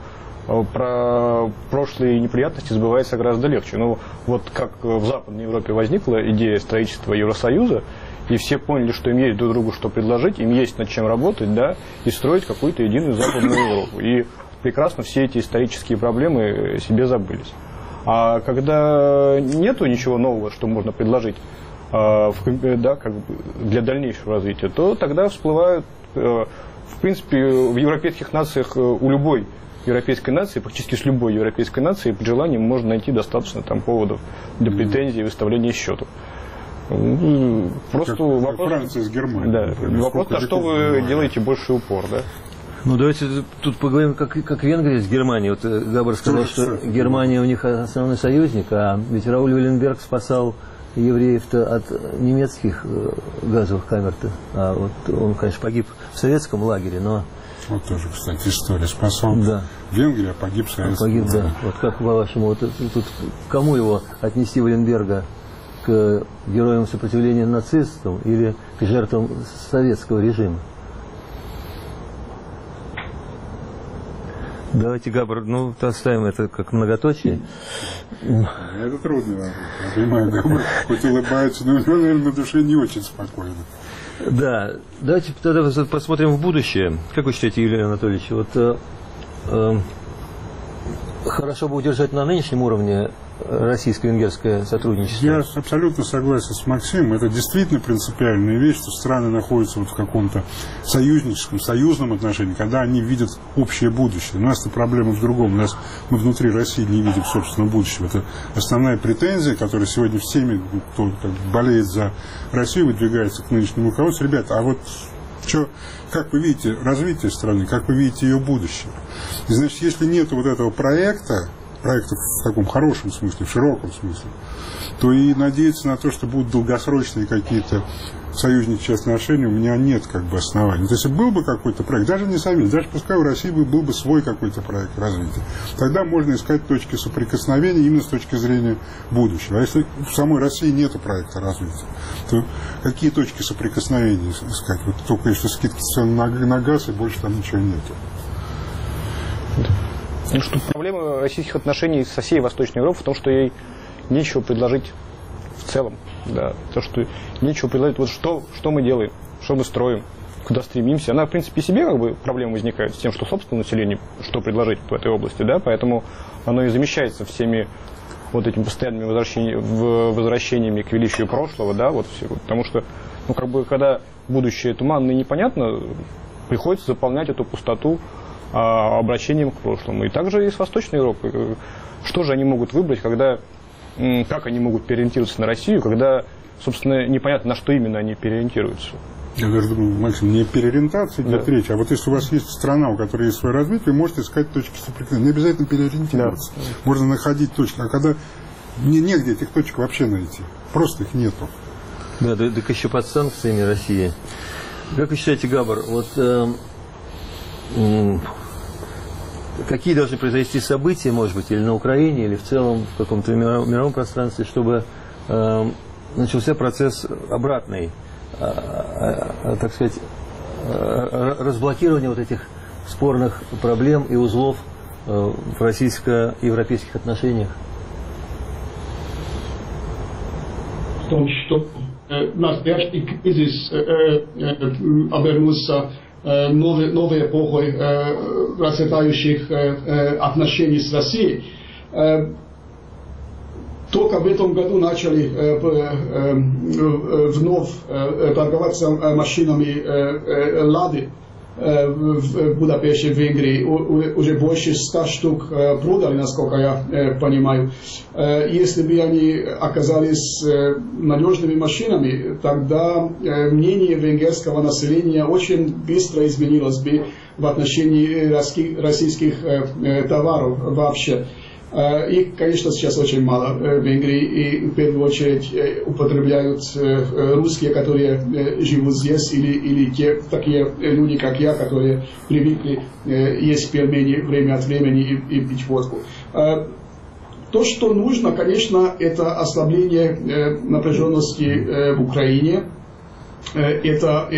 про прошлые неприятности забывается гораздо легче. Ну, вот как в Западной Европе возникла идея строительства Евросоюза, и все поняли, что им есть друг другу что предложить, им есть над чем работать, да, и строить какую-то единую Западную Европу. И прекрасно все эти исторические проблемы себе забылись. А когда нету ничего нового, что можно предложить, да, как бы для дальнейшего развития, то тогда всплывают, в принципе, в европейских нациях у любой европейской нации, практически с любой европейской нацией, при желании можно найти достаточно там поводов для претензий и выставления счетов. Просто как вопрос, Франция с Германией. Да, вопрос, на что вы делаете больший упор, да? Ну, давайте тут поговорим, как Венгрия с Германией. Вот Габар сказал, что Германия у них основной союзник, а ведь Рауль Валенберг спасал евреев-то от немецких газовых камер-то. А вот он, конечно, погиб в советском лагере, но... Вот тоже, кстати, история. Спасал Венгрию, а погиб в советском лагере. Да. Вот как, по-вашему, вот тут кому его отнести Валенберга? К героям сопротивления нацистам или к жертвам советского режима? Давайте, Габр, оставим это как многоточие. Это трудный вопрос. Я понимаю, Габр хоть улыбается, но, наверное, на душе не очень спокойно. Да, давайте тогда посмотрим в будущее. Как вы считаете, Юрий Анатольевич, хорошо бы удержать на нынешнем уровне российско-венгерское сотрудничество? Я абсолютно согласен с Максимом. Это действительно принципиальная вещь, что страны находятся в каком-то союзническом, союзном отношении, когда они видят общее будущее. У нас-то проблема в другом. Мы внутри России не видим собственного будущего. Это основная претензия, которая сегодня всеми, кто болеет за Россию, выдвигается к нынешнему руководству. Ребята, а вот как вы видите развитие страны, как вы видите ее будущее? И, значит, если нет вот этого проекта в таком хорошем смысле, в широком смысле, то и надеяться на то, что будут долгосрочные какие-то союзнические отношения, у меня нет оснований. То есть, если был бы какой-то проект, даже не союз, даже пускай у России был бы свой какой-то проект развития, тогда можно искать точки соприкосновения именно с точки зрения будущего. А если в самой России нет проекта развития, то какие точки соприкосновения искать? Вот только если скидки цен на газ, и больше там ничего нету. Ну, что проблема российских отношений со всей Восточной Европой в том, что ей нечего предложить в целом. Да, то, что нечего предложить. Вот что мы делаем, что мы строим, куда стремимся. Она, в принципе, себе проблема возникает с тем, что собственное население, что предложить в этой области, да, поэтому оно и замещается всеми вот этими постоянными возвращениями к величию прошлого, да, вот все. Потому что, когда будущее туманно и непонятно, приходится заполнять эту пустоту обращением к прошлому. И также и с Восточной Европой. Что же они могут выбрать, как они могут переориентироваться на Россию, когда, собственно, непонятно, на что именно они переориентируются. Я даже думаю, Максим, не переориентация идет речь, а вот если у вас есть страна, у которой есть свое развитие, вы можете искать точки соприкосновения. Не обязательно переориентироваться. Да. Можно находить точки. А когда негде этих точек вообще найти. Просто их нету. Да, так еще под санкциями России. Как вы считаете, Габар, какие должны произойти события, может быть, или на Украине, или в целом в каком-то мировом пространстве, чтобы начался процесс обратный, так сказать, разблокирования вот этих спорных проблем и узлов в российско-европейских отношениях? В том, что настоящий кризис обернулся новой эпохой расцветающих отношений с Россией. Только в этом году начали вновь торговаться машинами «Лады» в Будапеште, в Венгрии. Уже больше 100 штук продали, насколько я понимаю. Если бы они оказались надежными машинами, тогда мнение венгерского населения очень быстро изменилось бы в отношении российских товаров вообще. Их, конечно, сейчас очень мало в Венгрии, и в первую очередь употребляют русские, которые живут здесь, или те такие люди, как я, которые привыкли есть пельмени время от времени и пить водку. То, что нужно, конечно, это ослабление напряженности в Украине. Это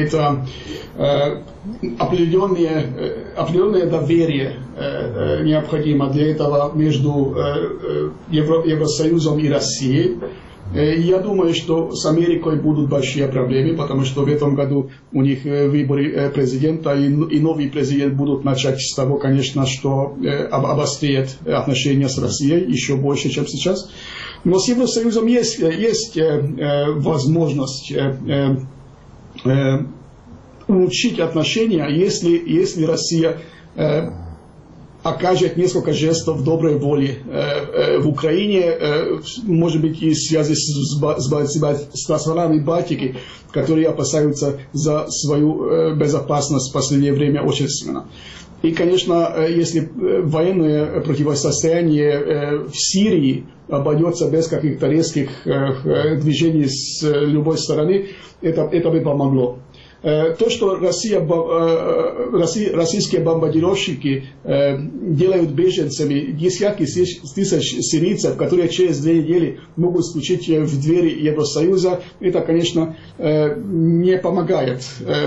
определенное доверие необходимо для этого между Евросоюзом и Россией. Я думаю, что с Америкой будут большие проблемы, потому что в этом году у них выборы президента, и новый президент будут начать с того, конечно, что обострит отношения с Россией еще больше, чем сейчас. Но с Евросоюзом есть возможность улучшить отношения, если Россия окажет несколько жестов доброй воли в Украине, может быть, и в связи с странами Балтики, которые опасаются за свою безопасность в последнее время очень сильно. И, конечно, если военное противостояние в Сирии обойдется без каких-то резких движений с любой стороны, это бы помогло. То, что российские бомбардировщики делают беженцами десятки тысяч сирийцев, которые через 2 недели могут стучать в двери Евросоюза, это, конечно, не помогает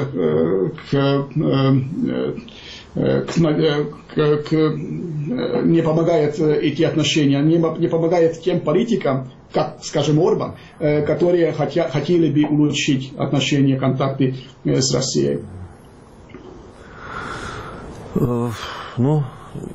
не помогает эти отношения, не помогает тем политикам, как, скажем, Орбан, которые хотели бы улучшить отношения, контакты с Россией. Ну,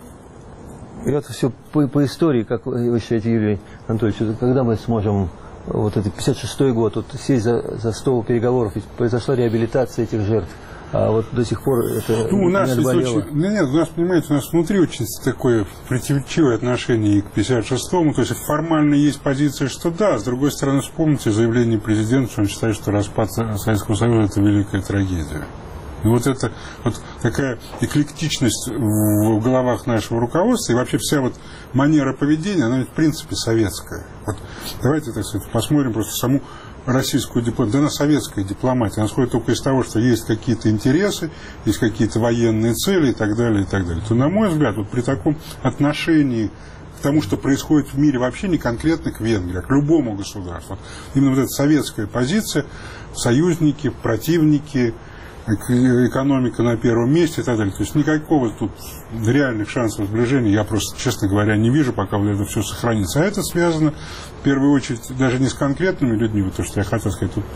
это все по истории, как вы считаете, Юрий Анатольевич, когда мы сможем, вот это 56-й год, вот сесть за стол переговоров, ведь произошла реабилитация этих жертв. А вот до сих пор это у нас не отболело. Нет, у нас, понимаете, у нас внутри очень такое противоречивое отношение и к 56-му. То есть формально есть позиция, что да, с другой стороны, вспомните заявление президента, что он считает, что распад Советского Союза – это великая трагедия. И вот это вот такая эклектичность в головах нашего руководства и вообще вся вот манера поведения, она ведь в принципе советская. Вот давайте, так сказать, посмотрим просто саму российскую дипломатию, да, она советская дипломатия, она сходит только из того, что есть какие-то интересы, есть какие-то военные цели и так далее, и так далее. То, на мой взгляд, вот при таком отношении к тому, что происходит в мире, вообще не конкретно к Венгрии, а к любому государству. Вот именно вот эта советская позиция, союзники, противники, экономика на первом месте и так далее. То есть никакого тут реальных шансов сближения я просто, честно говоря, не вижу, пока вот это все сохранится. А это связано в первую очередь даже не с конкретными людьми, вот то, что я хотел сказать, тут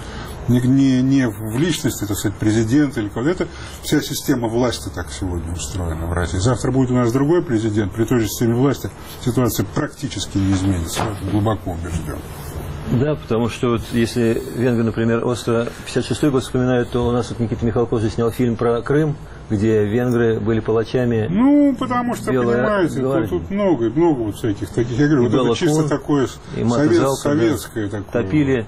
не в личности, так сказать, президента или кого-то. Это вся система власти так сегодня устроена в России. Завтра будет у нас другой президент, при той же системе власти ситуация практически не изменится. Я глубоко убежден. Да, потому что вот если венгры, например, остро 56-й год вспоминают, то у нас вот Никита Михалков же снял фильм про Крым, где венгры были палачами. Ну, потому что, понимаете, тут много вот всяких таких. Я говорю, вот это чисто такое советское такое. Топили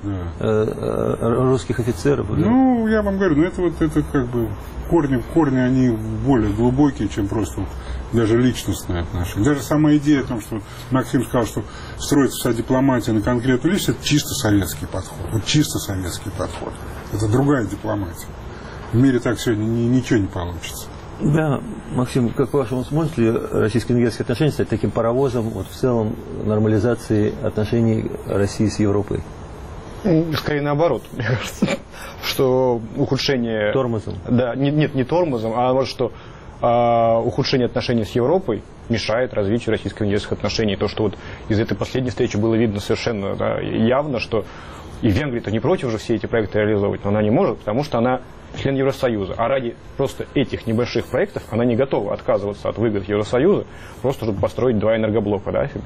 русских офицеров. Ну, я вам говорю, это как бы корни они более глубокие, чем просто даже личностные отношения. Даже сама идея о том, что Максим сказал, что строится вся дипломатия на конкретную личность, это чисто советский подход. Вот чисто советский подход. Это другая дипломатия. В мире так сегодня ничего не получится. Да, Максим, как по-вашему, сможет ли российско-венгерские отношения стать таким паровозом вот, в целом нормализации отношений России с Европой? Скорее наоборот, мне кажется, что ухудшение... Тормозом? Да, нет, не тормозом, а вот что ухудшение отношений с Европой мешает развитию российско-венгерских отношений. То, что вот из этой последней встречи было видно совершенно явно, что и Венгрия-то не против же все эти проекты реализовывать, но она не может, потому что она член Евросоюза. А ради просто этих небольших проектов она не готова отказываться от выгод Евросоюза, просто чтобы построить 2 энергоблока, да, себе.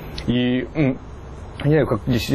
И не знаю, как здесь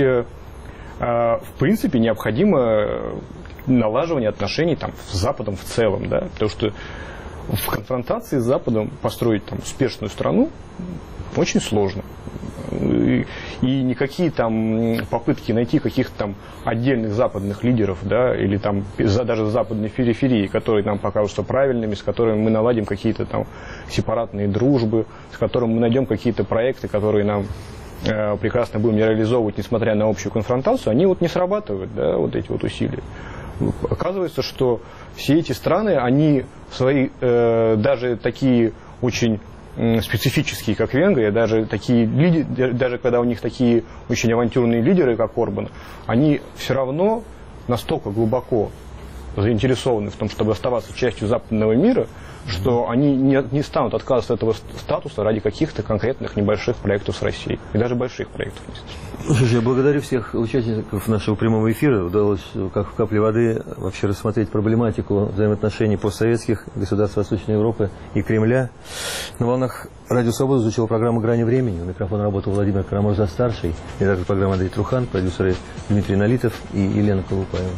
в принципе необходимо налаживание отношений там, с Западом в целом, да, потому что в конфронтации с Западом построить там успешную страну очень сложно. И никакие там попытки найти каких-то там отдельных западных лидеров, да, или там даже западной периферии, которые нам покажутся правильными, с которыми мы наладим какие-то там сепаратные дружбы, с которыми мы найдем какие-то проекты, которые нам прекрасно будем реализовывать, несмотря на общую конфронтацию, они вот не срабатывают, да, вот эти вот усилия. Оказывается, что все эти страны, они свои, даже такие очень специфические, как Венгрия, даже когда у них такие очень авантюрные лидеры, как Орбан, они все равно настолько глубоко заинтересованы в том, чтобы оставаться частью западного мира, что они не станут отказываться от этого статуса ради каких-то конкретных небольших проектов с Россией. И даже больших проектов. Слушай, я благодарю всех участников нашего прямого эфира. Удалось, как в капле воды, вообще рассмотреть проблематику взаимоотношений постсоветских государств Восточной Европы и Кремля. На волнах Радио Свобода звучала программа «Грани времени». У микрофона работал Владимир Карамурза-старший, редактор программы Андрей Трухан, продюсеры Дмитрий Налитов и Елена Колупаева.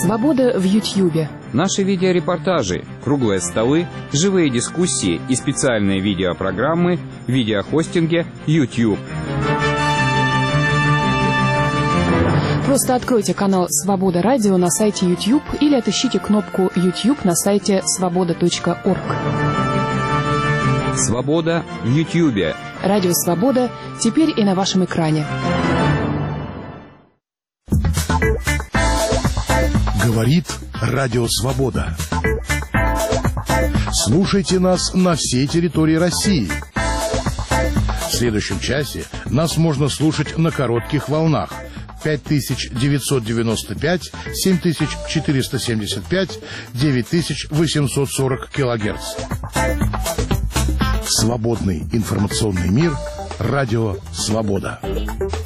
Свобода в Ютьюбе. Наши видеорепортажи, круглые столы, живые дискуссии и специальные видеопрограммы в видеохостинге YouTube. Просто откройте канал «Свобода Радио» на сайте YouTube или отыщите кнопку YouTube на сайте svoboda.org. Свобода в Ютьюбе. Радио «Свобода» теперь и на вашем экране. Говорит Радио Свобода. Слушайте нас на всей территории России. В следующем часе нас можно слушать на коротких волнах 5995, 7475, 9840 килогерц. Свободный информационный мир. Радио Свобода.